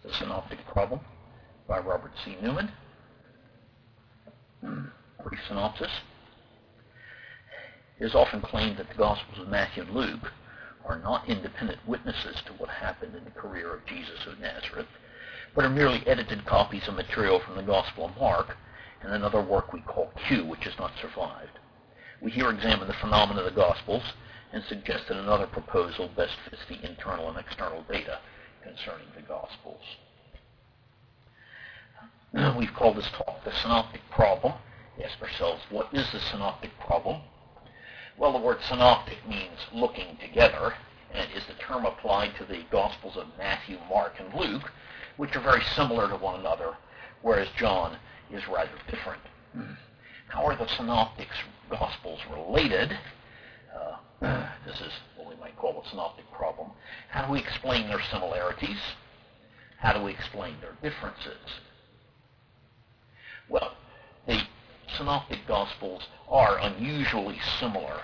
The Synoptic Problem by Robert C. Newman. Brief synopsis. It is often claimed that the Gospels of Matthew and Luke are not independent witnesses to what happened in the career of Jesus of Nazareth, but are merely edited copies of material from the Gospel of Mark and another work we call Q, which has not survived. We here examine the phenomena of the Gospels and suggest that another proposal best fits the internal and external data concerning the Gospels. We've called this talk the Synoptic Problem. We ask ourselves, what is the Synoptic Problem? Well, the word synoptic means looking together, and is the term applied to the Gospels of Matthew, Mark, and Luke, which are very similar to one another, whereas John is rather different. How are the Synoptics' Gospels related? This is what we might call the Synoptic Problem. How do we explain their similarities? How do we explain their differences? Well, the Synoptic Gospels are unusually similar.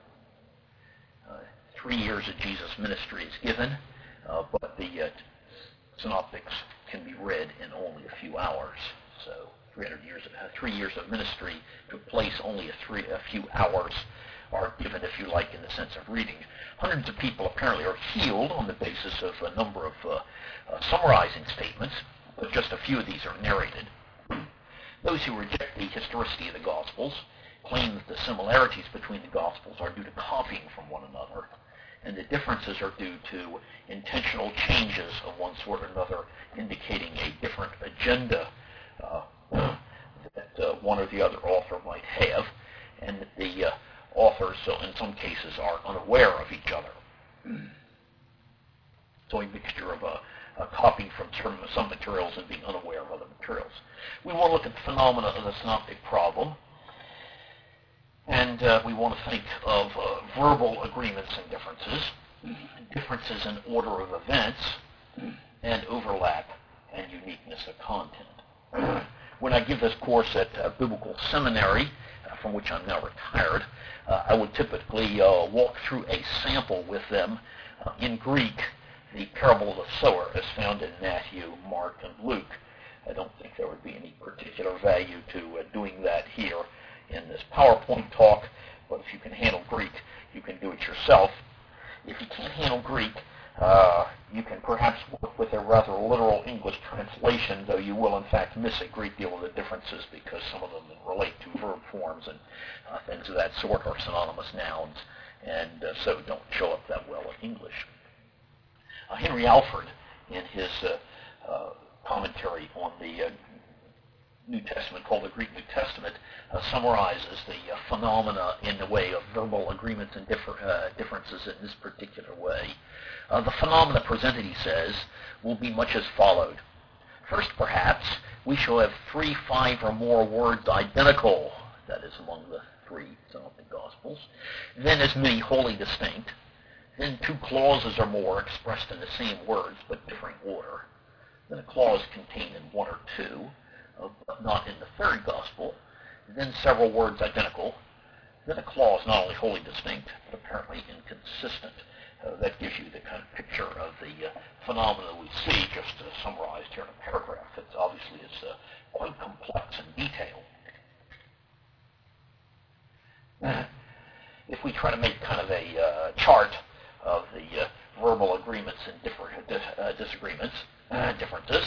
3 years of Jesus' ministry is given, but the Synoptics can be read in only a few hours. So 3 years of ministry took place, only a few hours are given, if you like, in the sense of reading. Hundreds of people apparently are healed on the basis of a number of summarizing statements, but just a few of these are narrated. Those who reject the historicity of the Gospels claim that the similarities between the Gospels are due to copying from one another, and the differences are due to intentional changes of one sort or another, indicating a different agenda that one or the other author might have, and that the authors, in some cases, are unaware of each other. So a mixture of copying from some materials and being unaware of other materials. We want to look at the phenomena of the Synoptic Problem, and we want to think of verbal agreements and differences in order of events, and overlap and uniqueness of content. When I give this course at Biblical Seminary, from which I'm now retired, I would typically walk through a sample with them in Greek, the parable of the sower as found in Matthew, Mark, and Luke. I don't think there would be any particular value to doing that here in this PowerPoint talk, but if you can handle Greek, you can do it yourself. If you can't handle Greek, you can perhaps work with a rather literal English translation, though you will in fact miss a great deal of the differences because some of them relate to verb forms and things of that sort, or synonymous nouns, and so don't show up that well in English. Henry Alford, in his commentary on the New Testament, called the Greek New Testament, summarizes the phenomena in the way of verbal agreements and differences in this particular way. The phenomena presented, he says, will be much as followed. First, perhaps, we shall have 3, 5, or more words identical, that is among the 3 Synoptic Gospels, then as many wholly distinct, then 2 clauses or more expressed in the same words but differing order, then a clause contained in 1 or 2, but not in the 3rd Gospel, then several words identical, then a clause not only wholly distinct, but apparently inconsistent. That gives you the kind of picture of the phenomena we see, just summarized here in a paragraph. It obviously is quite complex in detail. If we try to make kind of a chart of the verbal agreements and differences,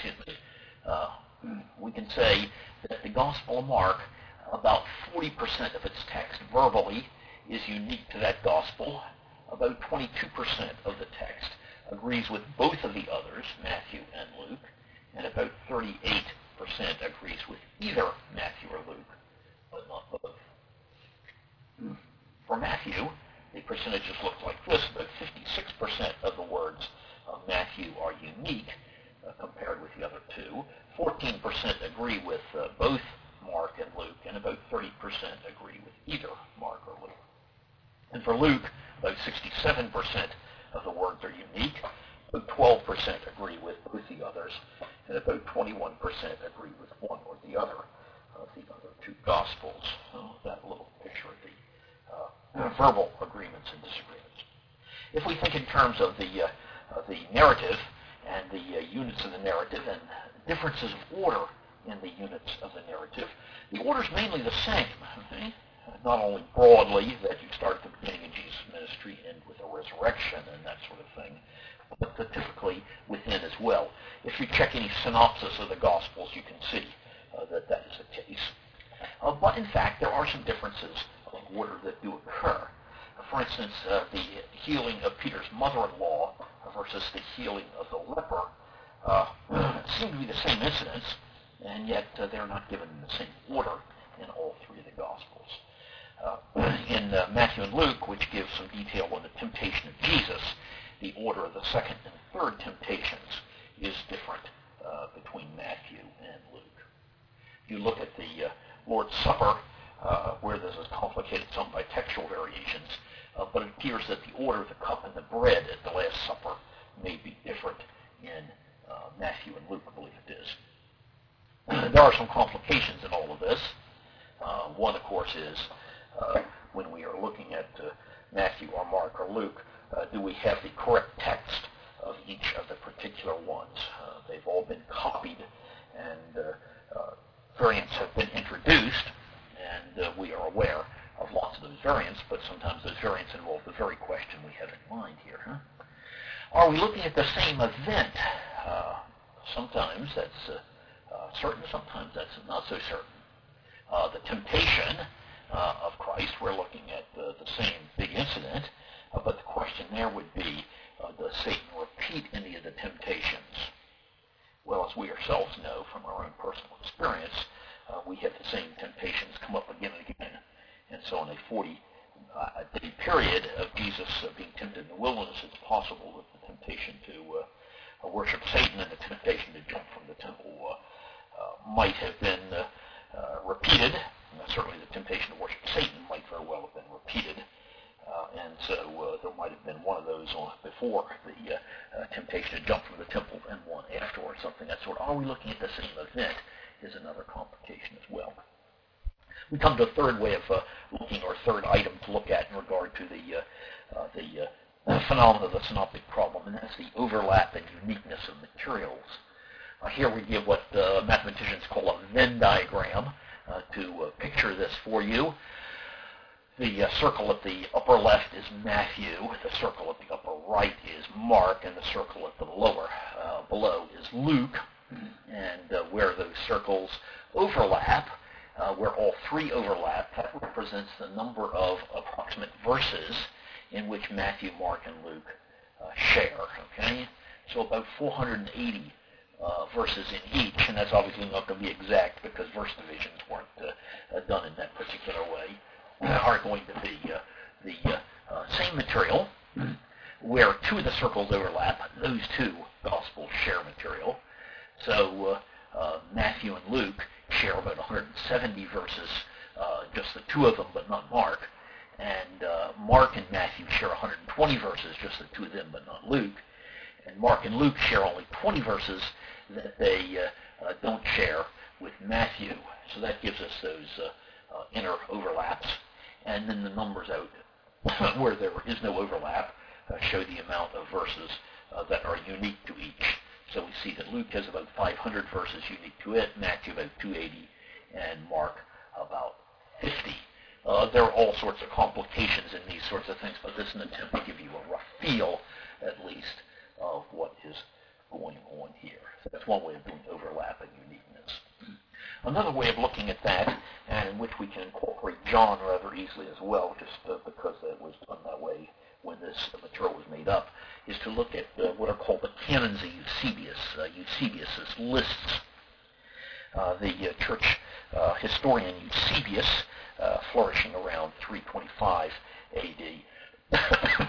we can say that the Gospel of Mark, about 40% of its text verbally is unique to that Gospel. About 22% of the text agrees with both of the others, Matthew and Luke, and about 38% agrees with either Matthew or Luke, but not both. For Matthew, the percentages look like this. About 56% of the words of Matthew are unique compared with the other 2. 14% agree with both Mark and Luke, and about 30% agree with either Mark or Luke. And for Luke, about 67% of the words are unique, about 12% agree with both the others, and about 21% agree with one or the other of the other 2 Gospels. So that little picture of the verbal agreements and disagreements. If we think in terms of the narrative and the units of the narrative and differences of order in the units of the narrative. The order is mainly the same, okay? Not only broadly, that you start at the beginning of Jesus' ministry, end with a resurrection and that sort of thing, but typically within as well. If you check any synopsis of the Gospels, you can see that is the case. But in fact, there are some differences of order that do occur. For instance, the healing of Peter's mother-in-law versus the healing of the leper seem to be the same incidents, and yet they're not given in the same order in all three of the Gospels. In Matthew and Luke, which give some detail on the temptation of Jesus, the order of the second and third temptations is different between Matthew and Luke. You look at the Lord's Supper, where this is complicated some by textual variations, but it appears that the order of the cup and the bread at the Last Supper may be different in Matthew and Luke, I believe it is. There are some complications in all of this. One, of course, is when we are looking at Matthew or Mark or Luke, do we have the correct text of each of the particular ones? They've all been copied, and variants have been introduced, and we are aware of lots of those variants, but sometimes those variants involve the very question we have in mind here. Are we looking at the same event? Sometimes that's certain, sometimes that's not so certain. The temptation of Christ, we're looking at the same big incident, but the question there would be, does Satan repeat any of the temptations? Well, as we ourselves know from our own personal experience, we have the same temptations come up again and again. And so in a 40-day period of Jesus being tempted in the wilderness, it's possible that the temptation to worship Satan and the temptation to jump from the temple might have been repeated. Certainly the temptation to worship Satan might very well have been repeated. And so there might have been one of those before the temptation to jump from the temple and one after, or something that sort. Are we looking at the same event is another complication as well. We come to a third way of looking, or third item to look at in regard to the phenomena of the synoptic problem, and that's the overlap and uniqueness of materials. Here we give what mathematicians call a Venn diagram to picture this for you. The circle at the upper left is Matthew, the circle at the upper right is Mark, and the circle at the lower below is Luke. And where those circles overlap, where all three overlap, that represents the number of approximate verses in which Matthew, Mark, and Luke share. Okay, so about 480 verses in each, and that's obviously not going to be exact because verse divisions weren't done in that particular way. Are going to be the same material, where two of the circles overlap. Those two Gospels share material. So Matthew and Luke share about 170 verses, just the two of them, but not Mark. And Mark and Matthew share 120 verses, just the two of them, but not Luke. And Mark and Luke share only 20 verses that they don't share with Matthew. So that gives us those inner overlaps. And then the numbers out where there is no overlap show the amount of verses that are unique to each. So we see that Luke has about 500 verses unique to it, Matthew about 280, and Mark about 50. There are all sorts of complications in these sorts of things, but this is an attempt to give you a rough feel, at least, of what is going on here. So that's one way of doing overlap and uniqueness. Another way of looking at that, and in which we can incorporate John rather easily as well, just because it was done that way when this material was made up, is to look at what are called the canons of Eusebius. Eusebius' lists. The church historian Eusebius, flourishing around 325 A.D.,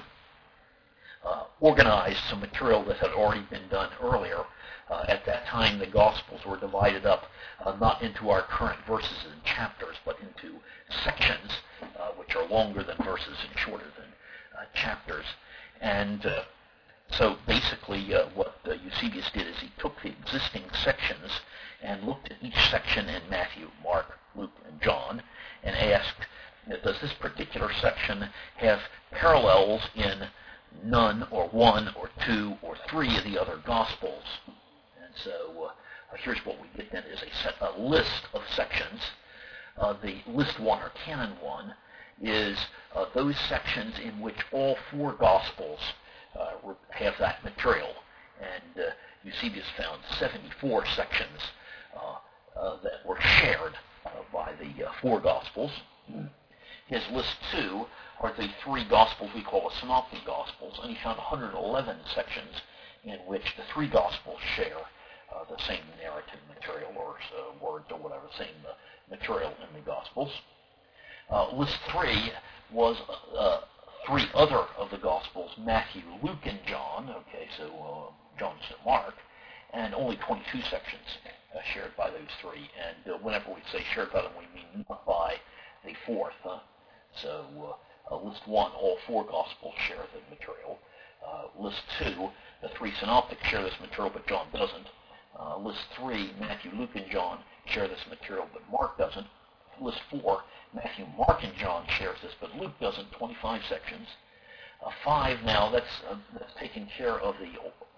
organized some material that had already been done earlier. At that time, the Gospels were divided up not into our current verses and chapters, but into sections, which are longer than verses and shorter than chapters. And so basically what Eusebius did is he took the existing sections and looked at each section in Matthew, Mark, Luke, and John, and asked, does this particular section have parallels in none or one or two or three of the other Gospels? So here's what we get then is a list of sections. The list 1 or canon 1 is those sections in which all 4 Gospels have that material. And Eusebius found 74 sections that were shared by the 4 Gospels. His list 2 are the 3 Gospels we call the Synoptic Gospels, and he found 111 sections in which the 3 Gospels share the same narrative material or words or whatever, same material in the Gospels. List 3 was 3 other of the Gospels, Matthew, Luke, and John, okay, so John and Mark, and only 22 sections shared by those 3. And whenever we say shared by them, we mean not by the 4th. So list 1, all 4 Gospels share the material. List 2, the 3 Synoptics share this material, but John doesn't. List 3, Matthew, Luke, and John share this material, but Mark doesn't. List 4, Matthew, Mark, and John shares this, but Luke doesn't, 25 sections. 5 now, that's taking care of the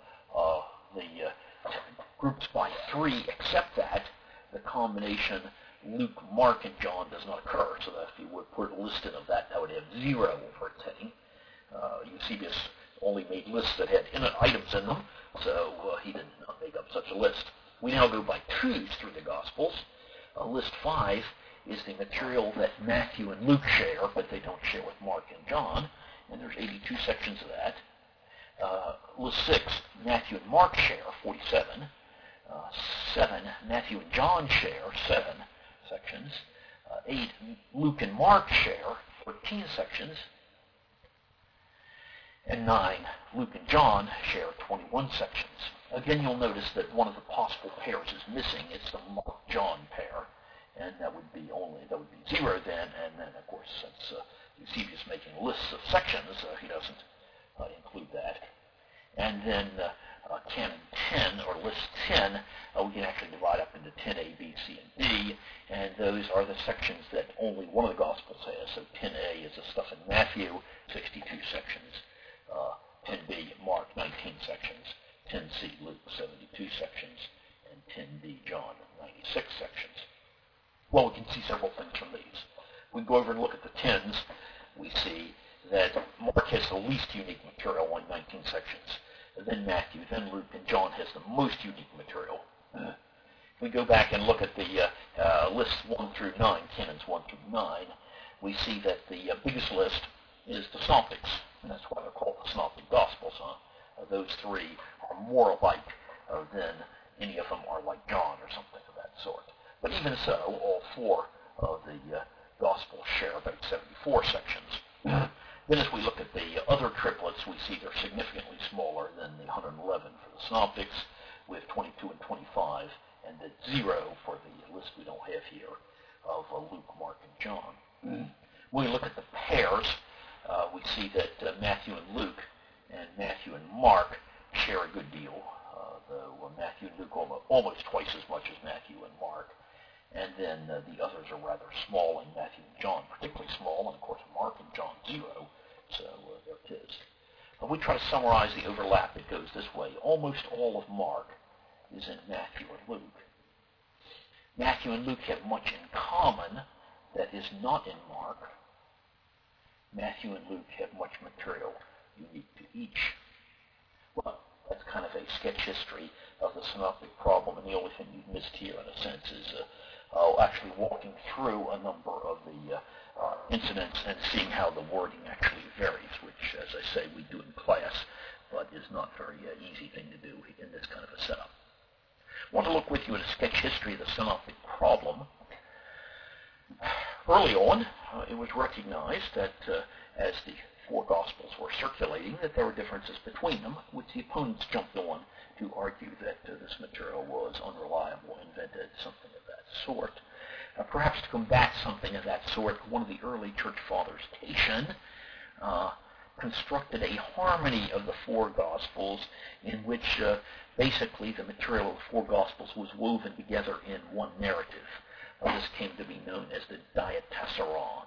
groups by 3, except that the combination Luke, Mark, and John does not occur, so that if you would put a list in of that, that would have 0 over its heading. Eusebius only made lists that had items in them, so he did not make up such a list. We now go by 2s through the Gospels. List 5 is the material that Matthew and Luke share, but they don't share with Mark and John, and there's 82 sections of that. List 6, Matthew and Mark share, 47. 7, Matthew and John share, 7 sections. 8, Luke and Mark share, 13 sections. And 9, Luke and John share 21 sections. Again, you'll notice that one of the possible pairs is missing. It's the Mark-John pair, and that would be 0 then. And then, of course, since Eusebius is making lists of sections, he doesn't include that. And then canon 10, or list 10, we can actually divide up into 10a, b, c, and d, and those are the sections that only one of the Gospels has. So 10a is the stuff in Matthew, 62 sections. 10b, Mark, 19 sections. 10c, Luke, 72 sections. And 10d, John, 96 sections. Well, we can see several things from these. We go over and look at the 10s. We see that Mark has the least unique material, only 19 sections. Then Matthew, then Luke, and John has the most unique material. If we go back and look at the lists 1 through 9, canons 1 through 9, we see that the biggest list is the Synoptics, and that's why they're called the Synoptic Gospels. Those 3 are more alike than any of them are like John or something of that sort. But even so, all 4 of the Gospels share about 74 sections. Then as we look at the other triplets, we see they're significantly smaller than the 111 for the Synoptics, with 22 and 25, and the 0 for the list we don't have here of Luke, Mark, and John. When we look at the pairs, we see that Matthew and Luke and Matthew and Mark share a good deal, though Matthew and Luke almost twice as much as Matthew and Mark. And then the others are rather small, and Matthew and John particularly small, and of course Mark and John 0. So there it is. But we try to summarize the overlap. It goes this way. Almost all of Mark is in Matthew and Luke. Matthew and Luke have much in common that is not in Mark. Matthew and Luke have much material unique to each. Well, that's kind of a sketch history of the synoptic problem, and the only thing you've missed here, in a sense, is actually walking through a number of the incidents and seeing how the wording actually varies, which, as I say, we do in class, but is not a very easy thing to do in this kind of a setup. I want to look with you at a sketch history of the synoptic problem. Early on, it was recognized that as the 4 Gospels were circulating, that there were differences between them, which the opponents jumped on to argue that this material was unreliable, invented, something of that sort. Perhaps to combat something of that sort, one of the early church fathers, Tatian, constructed a harmony of the 4 Gospels in which basically the material of the 4 Gospels was woven together in one narrative. This came to be known as the diatessaron,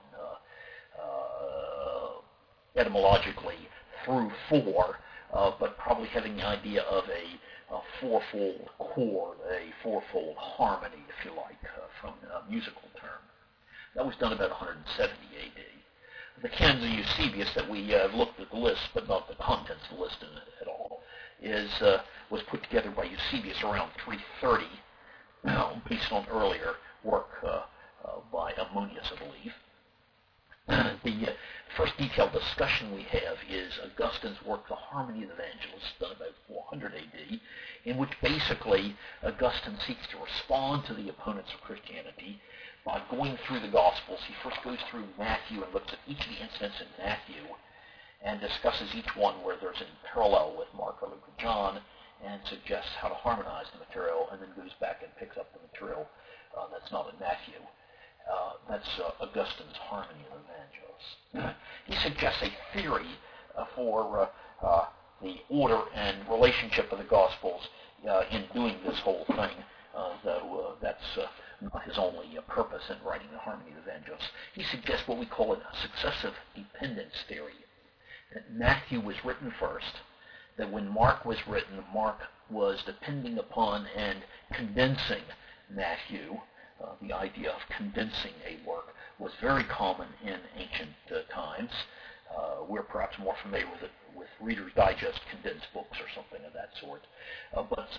etymologically through 4, but probably having the idea of a fourfold chord, a fourfold harmony, if you like, from a musical term. That was done about 170 A.D. The Canons of Eusebius that we looked at the list, but not the contents of the list at all, was put together by Eusebius around 330, based on earlier work by Ammonius, I believe. The first detailed discussion we have is Augustine's work, The Harmony of the Evangelists, done about 400 A.D., in which basically Augustine seeks to respond to the opponents of Christianity by going through the Gospels. He first goes through Matthew and looks at each of the incidents in Matthew and discusses each one where there's any parallel with Mark or Luke or John and suggests how to harmonize the material, and then goes back and picks up the material that's not in Matthew. That's Augustine's Harmony of the Evangelists. He suggests a theory for the order and relationship of the Gospels in doing this whole thing, though that's not his only purpose in writing the Harmony of the Evangelists. He suggests what we call a successive dependence theory, that Matthew was written first, that when Mark was written, Mark was depending upon and condensing Matthew. The idea of condensing a work was very common in ancient times. We're perhaps more familiar with it with Reader's Digest condensed books or something of that sort. But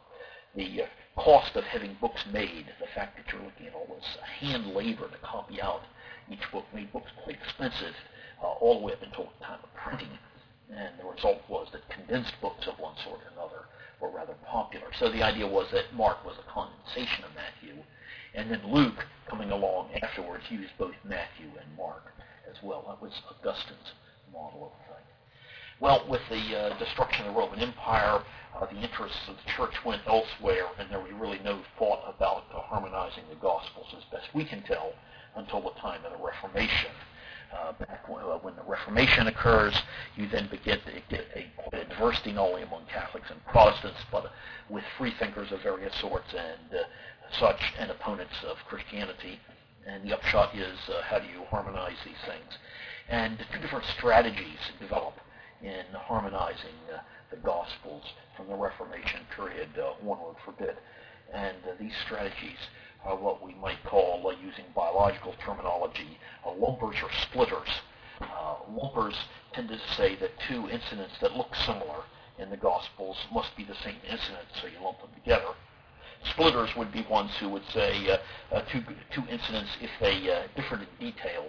the cost of having books made, the fact that you're looking at all this hand labor to copy out each book, made books quite expensive all the way up until the time of printing. And the result was that condensed books of one sort or another were rather popular. So the idea was that Mark was a condensation of Matthew, and then Luke, coming along afterwards, used both Matthew and Mark as well. That was Augustine's model of the thing. Well, with the destruction of the Roman Empire, the interests of the church went elsewhere, and there was really no thought about harmonizing the Gospels, as best we can tell, until the time of the Reformation. Back when the Reformation occurs, you then begin to get quite a diversity not only among Catholics and Protestants, but with freethinkers of various sorts and such, and opponents of Christianity. And the upshot is, how do you harmonize these things? And two different strategies develop in harmonizing the Gospels from the Reformation period, one would forbid. And these strategies are what we might call, using biological terminology, lumpers or splitters. Lumpers tend to say that two incidents that look similar in the Gospels must be the same incident, so you lump them together. Splitters would be ones who would say two incidents, if they differed in detail,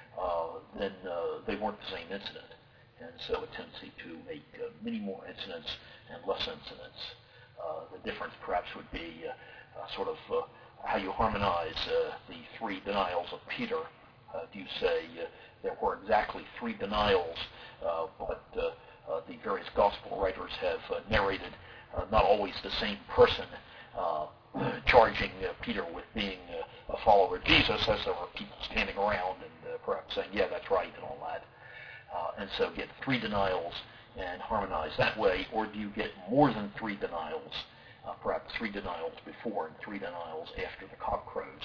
then they weren't the same incident. And so a tendency to make many more incidents and less incidents. The difference perhaps would be sort of how you harmonize the three denials of Peter. Do you say there were exactly three denials, but the various gospel writers have narrated not always the same person charging Peter with being a follower of Jesus, as there were people standing around and perhaps saying, yeah, that's right, and all that. And so get three denials and harmonize that way, or do you get more than three denials, perhaps three denials before and three denials after the cock crows,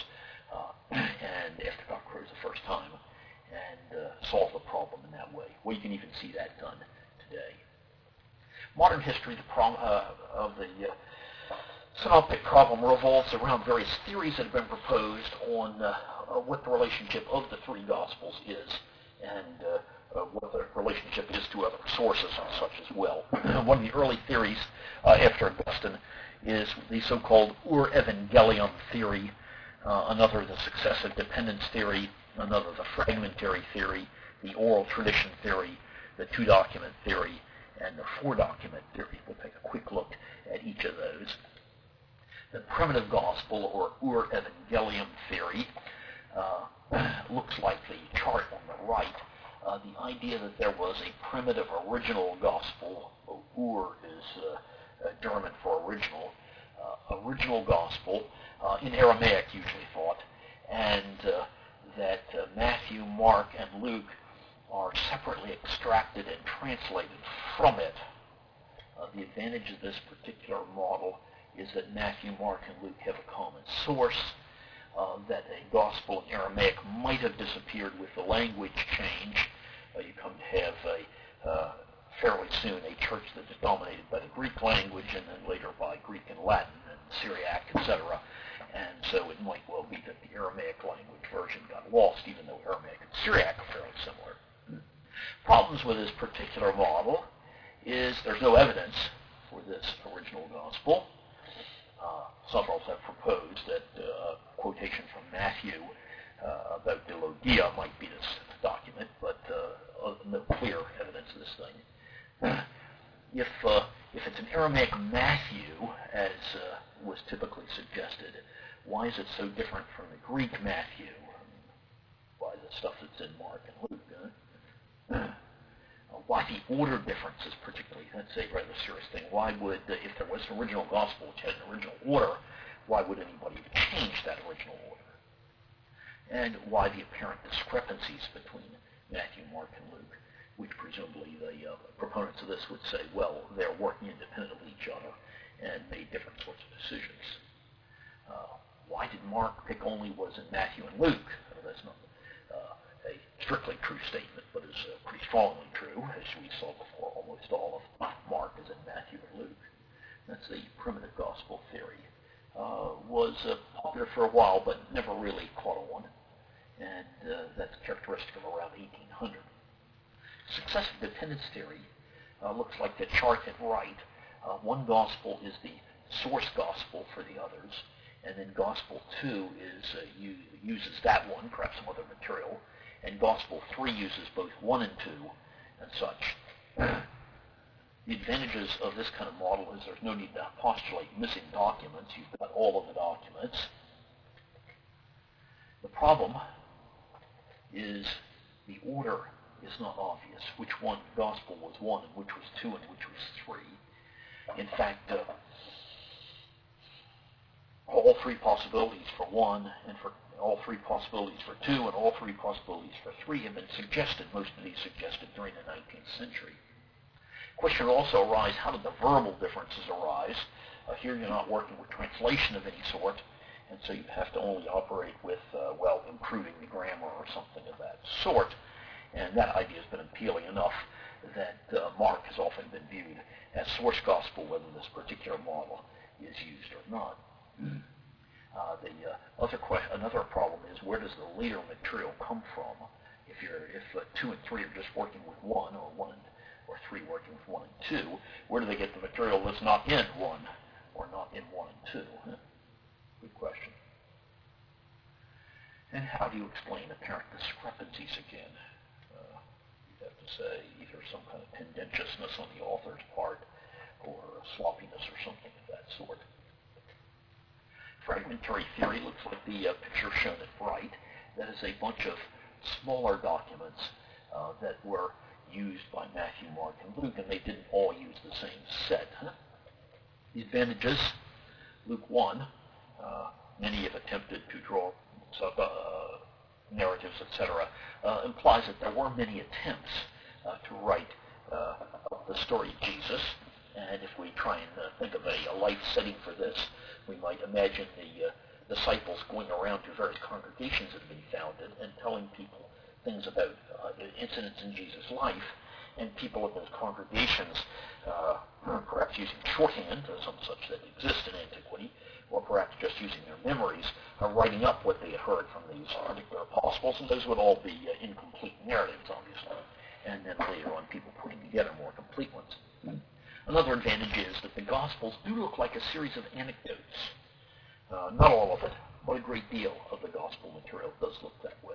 and after cock crows the first time, and solve the problem in that way? Well, you can even see that done today. Modern history, of the synoptic problem revolves around various theories that have been proposed on what the relationship of the three Gospels is, and what the relationship is to other sources and such as well. One of the early theories after Augustine is the so-called Ur Evangelium theory, another the successive dependence theory, another the fragmentary theory, the oral tradition theory, the two-document theory, and the four-document theory. We'll take a quick look at each of those. The primitive gospel, or Ur Evangelium theory, looks like the chart on the right. The idea that there was a primitive original gospel, Ur is German for original gospel, in Aramaic usually thought, and that Matthew, Mark, and Luke are separately extracted and translated from it. The advantage of this particular model is that Matthew, Mark, and Luke have a common source, that a gospel in Aramaic might have disappeared with the language change. You come to have a fairly soon a church that is dominated by the Greek language and then later by Greek and Latin and Syriac, etc. And so it might well be that the Aramaic language version got lost, even though Aramaic and Syriac are fairly similar. Problems with this particular model is there's no evidence for this original gospel. Several have proposed that a quotation from Matthew about Dilogia might be this document, but no clear evidence of this thing. If it's an Aramaic Matthew, as was typically suggested, why is it so different from the Greek Matthew? By the stuff that's in Mark and Luke. Why the order differences particularly? That's a rather serious thing. Why would, if there was an original gospel which had an original order, why would anybody change that original order? And why the apparent discrepancies between Matthew, Mark, and Luke, which presumably the proponents of this would say, well, they're working independent of each other and made different sorts of decisions. Why did Mark pick only was in Matthew and Luke? That's not a strictly true statement, but is pretty strongly true, as we saw before. Almost all of Mark is in Matthew and Luke. That's the primitive gospel theory. Was popular for a while, but never really caught on, and that's characteristic of around 1800. Successive dependence theory looks like the chart at right. One gospel is the source gospel for the others, and then gospel 2 uses that one, perhaps some other material, and gospel 3 uses both 1 and 2 and such. The advantages of this kind of model is there's no need to postulate missing documents. You've got all of the documents. The problem is the order is not obvious. Which one gospel was 1 and which was 2 and which was 3. In fact, all 3 possibilities for 1 and for all 3 possibilities for 2 and all 3 possibilities for 3 have been suggested, most of these suggested during the 19th century. Question also arise, how did the verbal differences arise? Here you're not working with translation of any sort, and so you have to only operate with, improving the grammar or something of that sort. And that idea has been appealing enough that Mark has often been viewed as source gospel, whether this particular model is used or not. Another problem is, where does the later material come from? If 2 and 3 are just working with 1, or 1 or 3 working with 1 and 2, where do they get the material that's not in 1 or not in 1 and 2? Good question. And how do you explain apparent discrepancies again? You have to say either some kind of tendentiousness on the author's part or sloppiness or something of that sort. Fragmentary theory looks like the picture shown at right. That is a bunch of smaller documents that were used by Matthew, Mark, and Luke, and they didn't all use the same set. The advantages, Luke 1, many have attempted to draw narratives, etc., implies that there were many attempts to write the story of Jesus. And if we try and think of a life setting for this, we might imagine the disciples going around to various congregations that have been founded and telling people things about incidents in Jesus' life, and people of those congregations, perhaps using shorthand, some such that exist in antiquity, or perhaps just using their memories, writing up what they had heard from these particular apostles, and those would all be incomplete narratives, obviously, and then later on people putting together more complete ones. Another advantage is that the Gospels do look like a series of anecdotes. Not all of it, but a great deal of the Gospel material does look that way.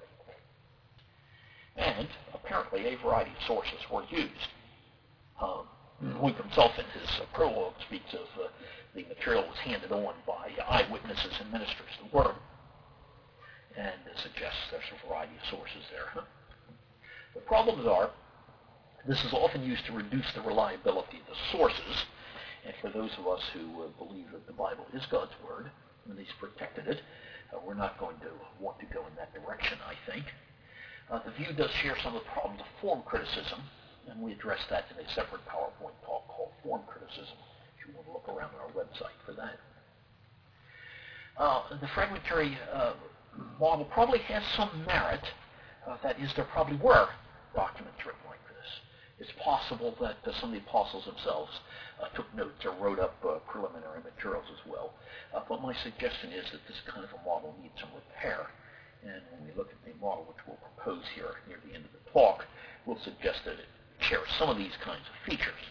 And apparently a variety of sources were used. Luke himself in his prologue speaks of the material was handed on by eyewitnesses and ministers of the word, and suggests there's a variety of sources there. The problems are, this is often used to reduce the reliability of the sources, and for those of us who believe that the Bible is God's Word, and He's protected it, we're not going to want to go in that direction, I think. The view does share some of the problems of form criticism, and we address that in a separate PowerPoint talk called Form Criticism, if you want to look around on our website for that. The fragmentary model probably has some merit. That is, there probably were documents written like this. It's possible that some of the apostles themselves took notes or wrote up preliminary materials as well. But my suggestion is that this kind of a model needs some repair. And when we look at the model which we'll propose here near the end of the talk, we'll suggest that it shares some of these kinds of features.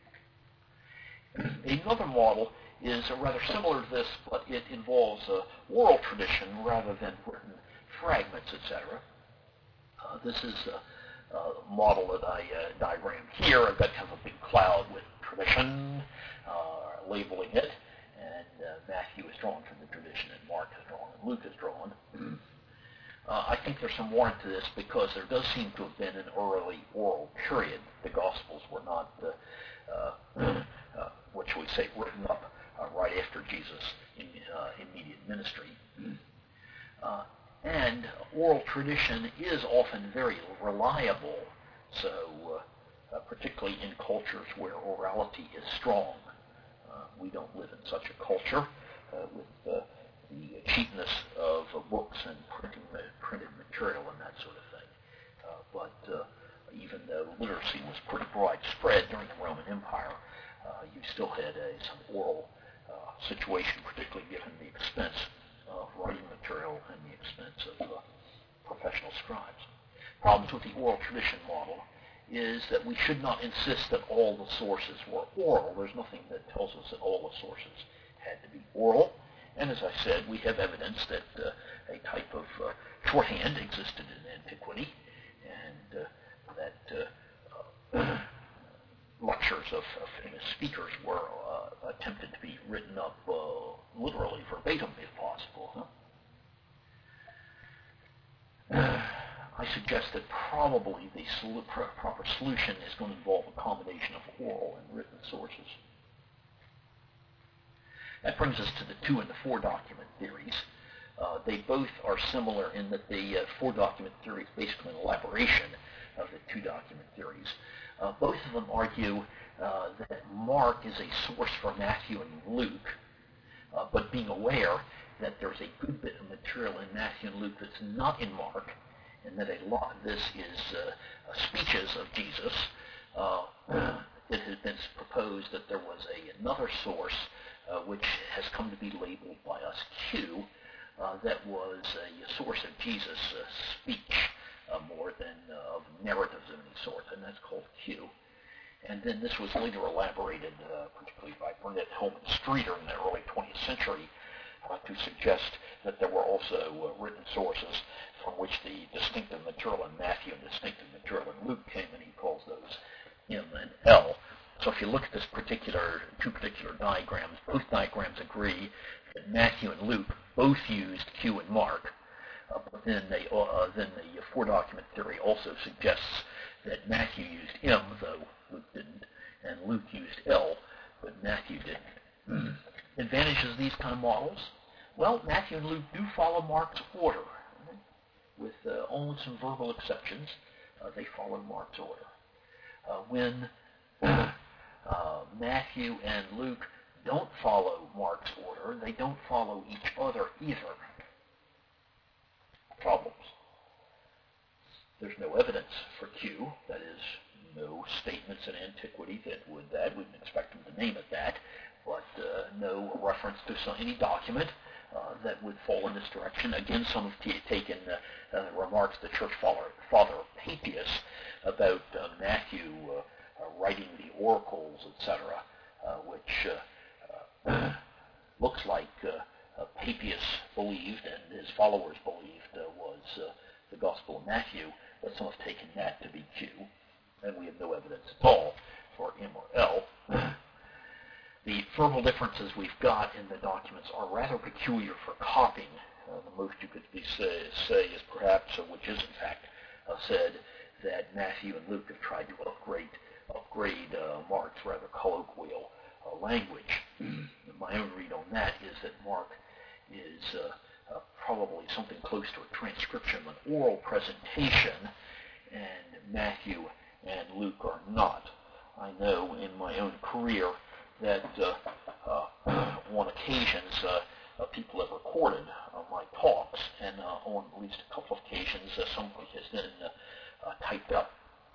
Another model is rather similar to this, but it involves oral tradition rather than written fragments, etc. This is a model that I diagrammed here. I've got kind of a big cloud with tradition, labeling it, and Matthew is drawn from the tradition, and Mark is drawn, and Luke is drawn. I think there's some warrant to this because there does seem to have been an early oral period. The Gospels were not, what shall we say, written up right after Jesus' immediate ministry. And oral tradition is often very reliable, so particularly in cultures where orality is strong. We don't live in such a culture with the cheapness of books and printed material and that sort of thing. But even though literacy was pretty widespread during the Roman Empire, you still had some oral situation, particularly given the expense of writing material and the expense of professional scribes. Problems with the oral tradition model is that we should not insist that all the sources were oral. There's nothing that tells us that all the sources had to be oral. And as I said, we have evidence that a type of shorthand existed in antiquity, and that lectures of famous speakers were attempted to be written up literally verbatim, if possible. I suggest that probably the proper solution is going to involve a combination of oral and written sources. That brings us to the 2 and the 4 document theories. They both are similar in that the 4 document theory is basically an elaboration of the 2 document theories. Both of them argue that Mark is a source for Matthew and Luke, but being aware that there's a good bit of material in Matthew and Luke that's not in Mark, and that a lot of this is speeches of Jesus. It has been proposed that there was another source which has come to be labeled by us Q, that was a source of Jesus' speech more than of narratives of any sort, and that's called Q. And then this was later elaborated, particularly by Burnett, Hillman, Streeter in the early 20th century, to suggest that there were also written sources from which the distinctive material in Matthew and distinctive material in Luke came, and he calls those M and L. So if you look at this two particular diagrams, both diagrams agree that Matthew and Luke both used Q and Mark, but then the 4 document theory also suggests that Matthew used M, though Luke didn't, and Luke used L, but Matthew didn't. Advantages of these kind of models? Well, Matthew and Luke do follow Mark's order, with only some verbal exceptions. They follow Mark's order. When Matthew and Luke don't follow Mark's order, they don't follow each other either. Problems. There's no evidence for Q, that is, no statements in antiquity that would that. We wouldn't expect them to name it that, but no reference to any document that would fall in this direction. Again, some have taken remarks the church father Papias about Matthew writing the oracles, etc., which looks like Papias believed and his followers believed was the Gospel of Matthew, but some have taken that to be Q, and we have no evidence at all for M or L. The verbal differences we've got in the documents are rather peculiar for copying. The most you could say is perhaps, which is in fact said, that Matthew and Luke have tried to upgrade Mark's rather colloquial language. My own read on that is that Mark is probably something close to a transcription, an oral presentation, and Matthew and Luke are not. I know in my own career that on occasions people have recorded my talks, and on at least a couple of occasions somebody has then typed up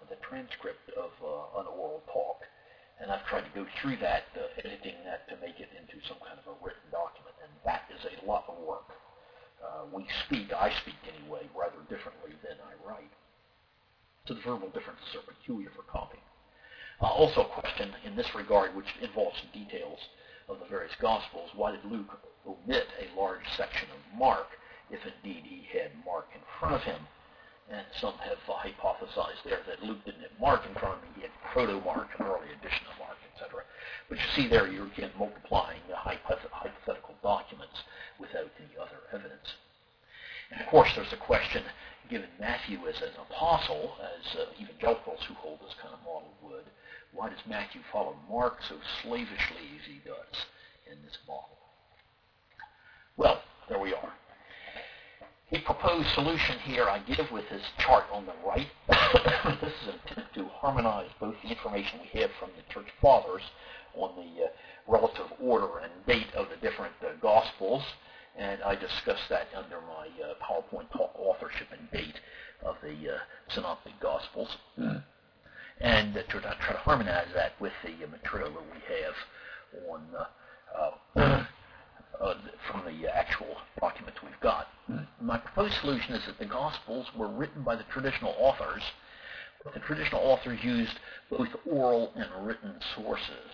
the transcript of an oral talk, and I've tried to go through that, editing that to make it into some kind of a written document, and that is a lot of work. I speak anyway, rather differently than I write. So the verbal differences are peculiar for copying. Also a question in this regard, which involves some details of the various Gospels. Why did Luke omit a large section of Mark, if indeed he had Mark in front of him? And some have hypothesized there that Luke didn't have Mark in front of him. He had Proto-Mark, an early edition of Mark, etc. But you see there, you're again multiplying hypothetical documents without any other evidence. And of course, there's a question, given Matthew as an apostle, as evangelicals who hold this kind of model would, why does Matthew follow Mark so slavishly as he does in this model? Well, there we are. The proposed solution here I give with this chart on the right. This is an attempt to harmonize both the information we have from the Church Fathers on the relative order and date of the different Gospels, and I discuss that under my PowerPoint talk, authorship and date of the Synoptic Gospels, and try to harmonize that with the material that we have on from the actual documents we've got. My proposed solution is that the Gospels were written by the traditional authors, but the traditional authors used both oral and written sources.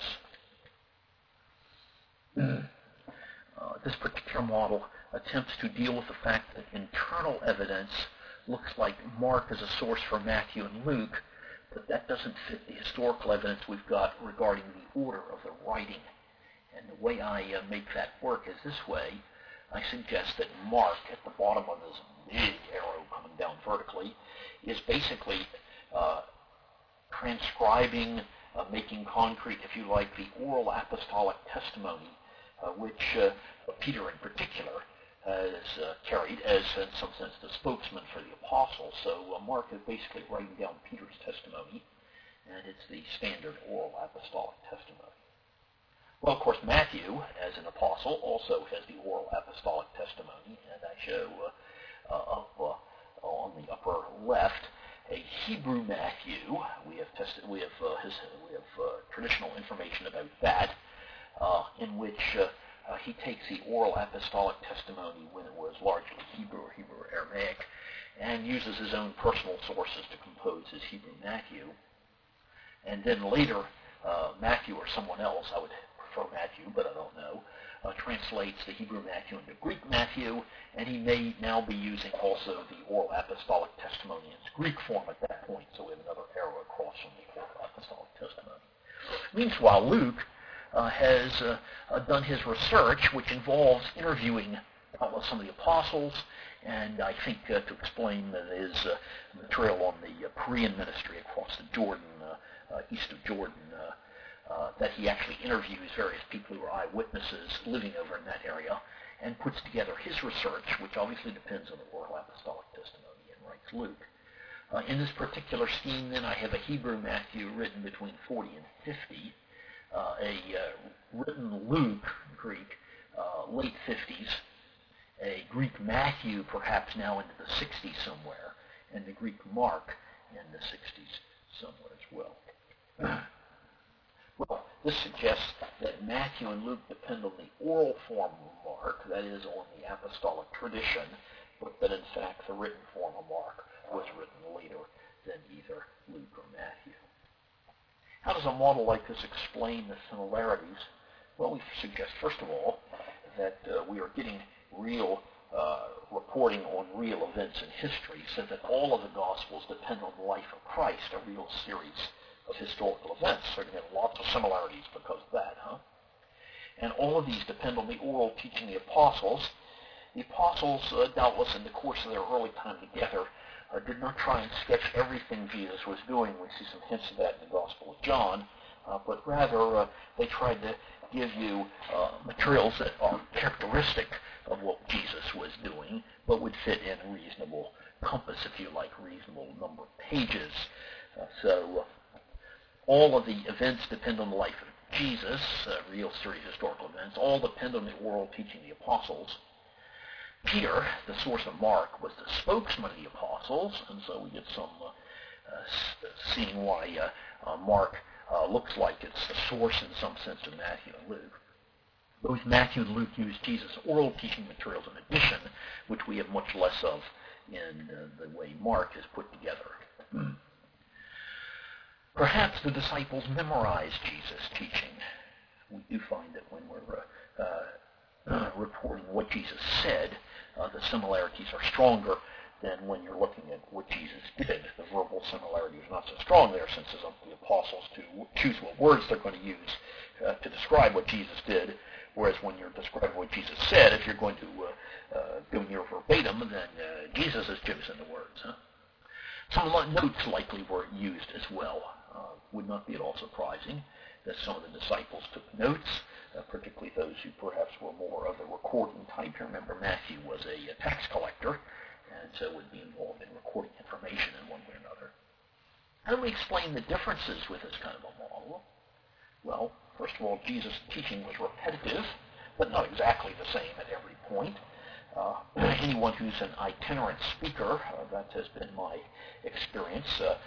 This particular model attempts to deal with the fact that internal evidence looks like Mark as a source for Matthew and Luke, but that doesn't fit the historical evidence we've got regarding the order of the writing. And the way I make that work is this way. I suggest that Mark, at the bottom of this big arrow coming down vertically, is basically transcribing, making concrete, if you like, the oral apostolic testimony, which Peter in particular has carried as, in some sense, the spokesman for the apostles. So Mark is basically writing down Peter's testimony, and it's the standard oral apostolic testimony. Well, of course, Matthew, as an apostle, also has the oral apostolic testimony, and I show up on the upper left a Hebrew Matthew. We have traditional information about that, in which he takes the oral apostolic testimony when it was largely Hebrew or Hebrew Aramaic, and uses his own personal sources to compose his Hebrew Matthew. And then later, Matthew or someone else, I would prefer Matthew, but I don't know, translates the Hebrew Matthew into Greek Matthew, and he may now be using also the oral apostolic testimony in its Greek form at that point, so we have another arrow across from the oral apostolic testimony. Meanwhile, Luke has done his research, which involves interviewing some of the apostles, and I think to explain his material on the Perean ministry across the Jordan, east of Jordan, that he actually interviews various people who are eyewitnesses living over in that area, and puts together his research, which obviously depends on the oral apostolic testimony, and writes Luke. In this particular scheme, then, I have a Hebrew Matthew written between 40 and 50, a written Luke, Greek, late 50s, a Greek Matthew perhaps now into the 60s somewhere, and the Greek Mark in the 60s somewhere as well. Well, this suggests that Matthew and Luke depend on the oral form of Mark, that is, on the apostolic tradition, but that in fact the written form of Mark was written later than either Luke or Matthew. How does a model like this explain the similarities? Well, we suggest, first of all, that we are getting real reporting on real events in history, so that all of the Gospels depend on the life of Christ, a real series of historical events. So we have lots of similarities because of that, And all of these depend on the oral teaching of the apostles. The apostles, doubtless in the course of their early time together, did not try and sketch everything Jesus was doing. We see some hints of that in the Gospel of John, but rather they tried to give you materials that are characteristic of what Jesus was doing, but would fit in a reasonable compass, if you like, reasonable number of pages. So all of the events depend on the life of Jesus, real series of historical events. All depend on the oral teaching of the apostles. Peter, the source of Mark, was the spokesman of the apostles, and so we get some seeing why Mark looks like it's the source in some sense of Matthew and Luke. Both Matthew and Luke use Jesus' oral teaching materials in addition, which we have much less of in the way Mark is put together. Perhaps the disciples memorized Jesus' teaching. We do find that when we're reporting what Jesus said, the similarities are stronger than when you're looking at what Jesus did. The verbal similarity is not so strong there, since it's up to the apostles to choose what words they're going to use to describe what Jesus did, whereas when you're describing what Jesus said, if you're going to go near verbatim, then Jesus has chosen the words. Some notes likely were used as well. Would not be at all surprising that some of the disciples took notes, particularly those who perhaps were more of the recording type. You remember, Matthew was a tax collector, and so would be involved in recording information in one way or another. How do we explain the differences with this kind of a model? Well, first of all, Jesus' teaching was repetitive, but not exactly the same at every point. Anyone who's an itinerant speaker, that has been my experience.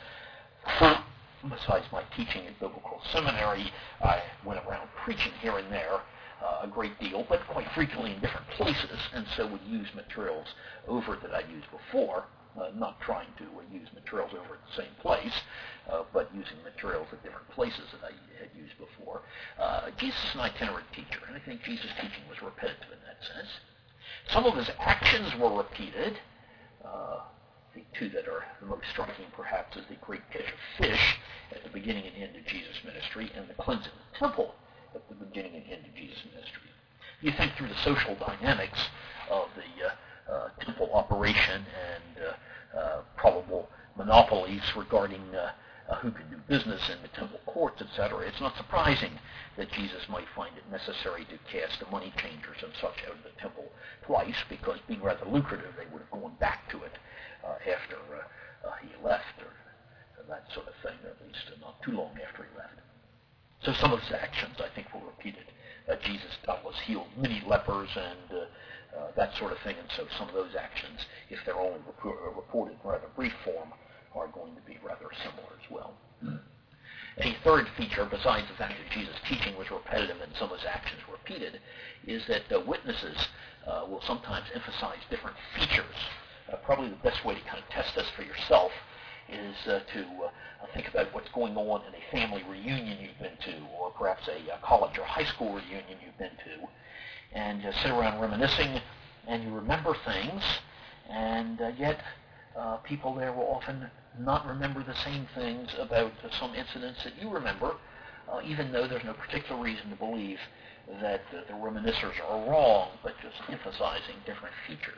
Besides my teaching at Biblical Seminary, I went around preaching here and there a great deal, but quite frequently in different places, and so would use materials over that I'd used before, not trying to use materials over at the same place, but using materials at different places that I had used before. Jesus is an itinerant teacher, and I think Jesus' teaching was repetitive in that sense. Some of his actions were repeated. The two that are the most striking, perhaps, is the great catch of fish at the beginning and end of Jesus' ministry, and the cleansing of the temple at the beginning and end of Jesus' ministry. You think through the social dynamics of the temple operation and probable monopolies regarding who could do business in the temple courts, etc., it's not surprising that Jesus might find it necessary to cast the money changers and such out of the temple twice, because being rather lucrative, they would have gone back to it after he left, or that sort of thing, or at least not too long after he left. So some of his actions, I think, were repeated. Jesus doubtless healed many lepers and that sort of thing, and so some of those actions, if they're only reported in rather brief form, are going to be rather similar as well. A third feature, besides the fact that Jesus' teaching was repetitive and some of his actions were repeated, is that witnesses will sometimes emphasize different features. Probably the best way to kind of test this for yourself is to think about what's going on in a family reunion you've been to, or perhaps a college or high school reunion you've been to, and sit around reminiscing, and you remember things, and yet people there will often not remember the same things about some incidents that you remember, even though there's no particular reason to believe that the reminiscers are wrong, but just emphasizing different features.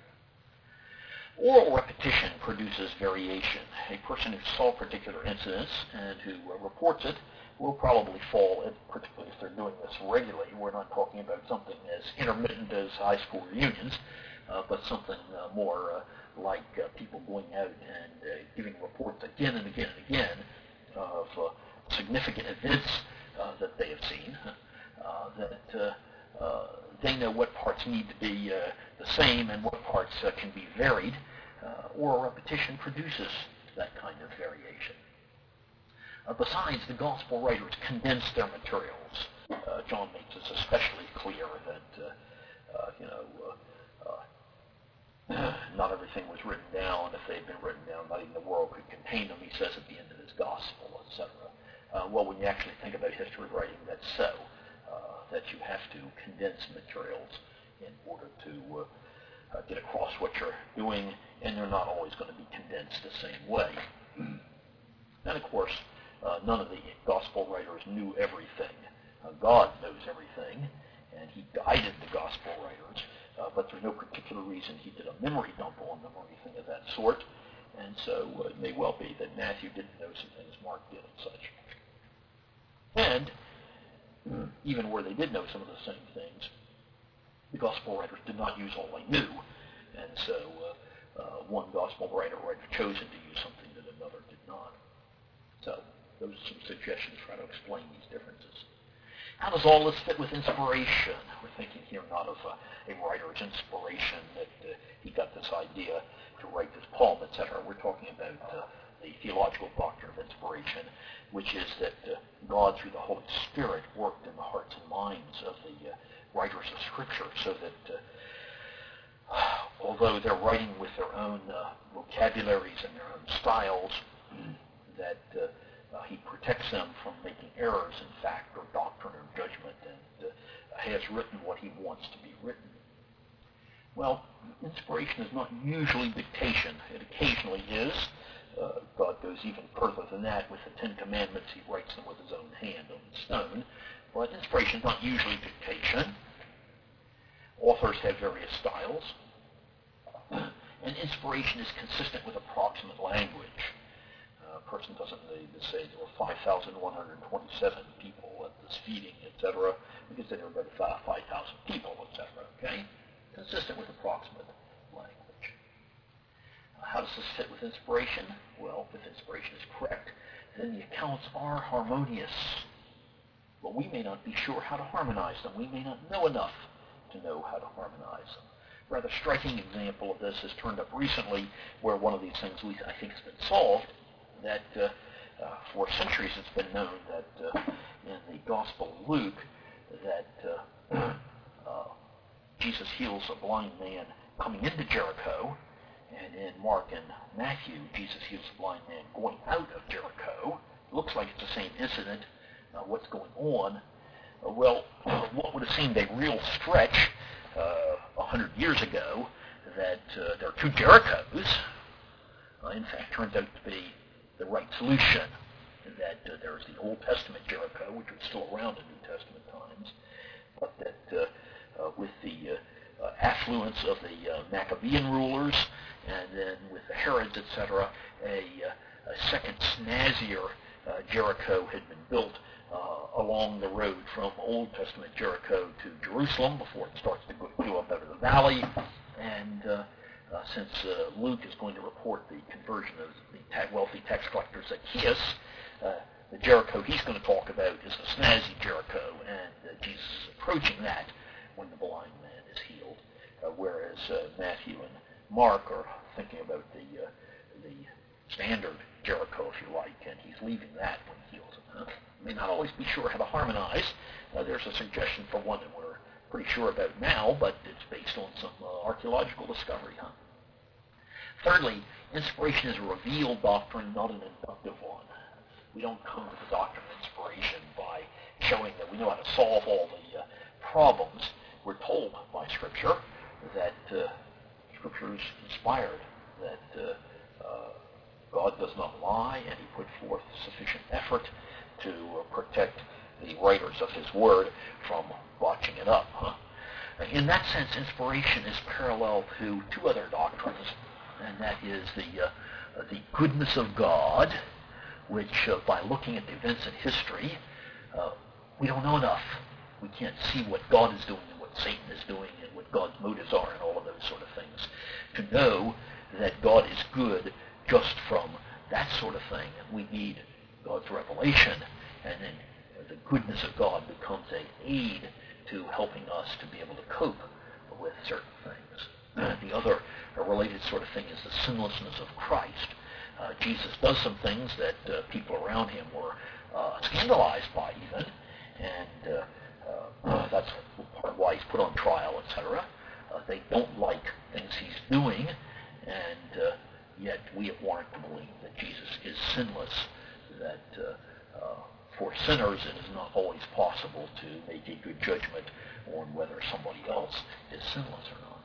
Oral repetition produces variation. A person who saw particular incidents and who reports it will probably fall, particularly if they're doing this regularly. We're not talking about something as intermittent as high school reunions, but something more like people going out and giving reports again and again and again of significant events that they have seen, that they know what parts need to be the same and what parts can be varied. Oral repetition produces that kind of variation. Besides, the gospel writers condense their materials. John makes this especially clear that not everything was written down. If they had been written down, not even the world could contain them, he says at the end of his gospel, etc. Well, when you actually think about history writing, that's so, that you have to condense materials in order to get across what you're doing, and they're not always going to be condensed the same way. And of course, none of the gospel writers knew everything. God knows everything, and he guided the gospel writers, but there's no particular reason he did a memory dump on them or anything of that sort, and so it may well be that Matthew didn't know some things Mark did and such. And even where they did know some of the same things, the gospel writers did not use all they knew, and so one gospel writer might have chosen to use something that another did not. So those are some suggestions for how to explain these differences. How does all this fit with inspiration? We're thinking here not of a writer's inspiration that he got this idea to write this poem, etc. We're talking about the theological doctrine of inspiration, which is that God, through the Holy Spirit, worked in the hearts and minds of the writers of Scripture, so that although they're writing with their own vocabularies and their own styles, that he protects them from making errors in fact or doctrine or judgment, and has written what he wants to be written. Well, inspiration is not usually dictation. It occasionally is. God goes even further than that. With the Ten Commandments, he writes them with his own hand on stone. But inspiration is not usually dictation. Authors have various styles. And inspiration is consistent with approximate language. A person doesn't need to say there were 5,127 people at this feeding, etc., because there were about 5,000 people, etc., okay? Consistent with approximate language. How does this fit with inspiration? Well, if inspiration is correct, then the accounts are harmonious. But we may not be sure how to harmonize them. We may not know enough to know how to harmonize them. A rather striking example of this has turned up recently, where one of these things I think has been solved, that for centuries it's been known that in the Gospel of Luke that Jesus heals a blind man coming into Jericho, and in Mark and Matthew, Jesus heals a blind man going out of Jericho. It looks like it's the same incident. What's going on? Well, what would have seemed a real stretch 100 years ago, that there are two Jerichos, in fact turns out to be the right solution, that there's the Old Testament Jericho, which was still around in New Testament times, but that with the affluence of the Maccabean rulers, and then with the Herods, etc., a second snazzier Jericho had been built along the road from Old Testament Jericho to Jerusalem before it starts to go up out of the valley. And since Luke is going to report the conversion of the wealthy tax collector Zacchaeus, the Jericho he's going to talk about is the snazzy Jericho, and Jesus is approaching that when the blind man is healed, whereas Matthew and Mark are thinking about the standard Jericho, if you like, and he's leaving that when he heals him. May not always be sure how to harmonize. There's a suggestion for one that we're pretty sure about now, but it's based on some archaeological discovery. Thirdly, inspiration is a revealed doctrine, not an inductive one. We don't come to the doctrine of inspiration by showing that we know how to solve all the problems. We're told by Scripture that Scripture is inspired, that God does not lie, and he put forth sufficient effort to protect the writers of his word from botching it up. In that sense, inspiration is parallel to two other doctrines, and that is the goodness of God, which by looking at the events in history, we don't know enough. We can't see what God is doing and what Satan is doing and what God's motives are and all of those sort of things, to know that God is good just from that sort of thing. And we need God's revelation, and then the goodness of God becomes an aid to helping us to be able to cope with certain things. The other related sort of thing is the sinlessness of Christ. Jesus does some things that people around him were scandalized by even, and that's part of why he's put on trial, etc. They don't like things he's doing, and yet we have warrant to believe that Jesus is sinless, that for sinners it is not always possible to make a good judgment on whether somebody else is sinless or not.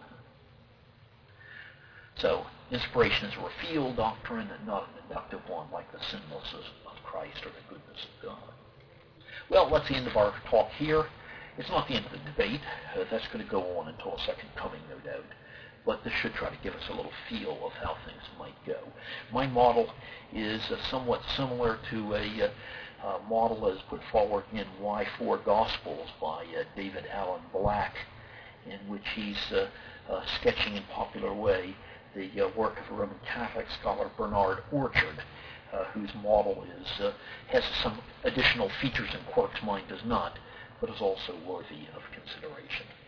So, inspiration is a revealed doctrine and not an inductive one like the sinlessness of Christ or the goodness of God. Well, that's the end of our talk here. It's not the end of the debate. That's going to go on until a second coming, no doubt. But this should try to give us a little feel of how things might go. My model is somewhat similar to a model as put forward in Why Four Gospels by David Allen Black, in which he's sketching in popular way the work of Roman Catholic scholar Bernard Orchard, whose model has some additional features and quirks mine does not, but is also worthy of consideration.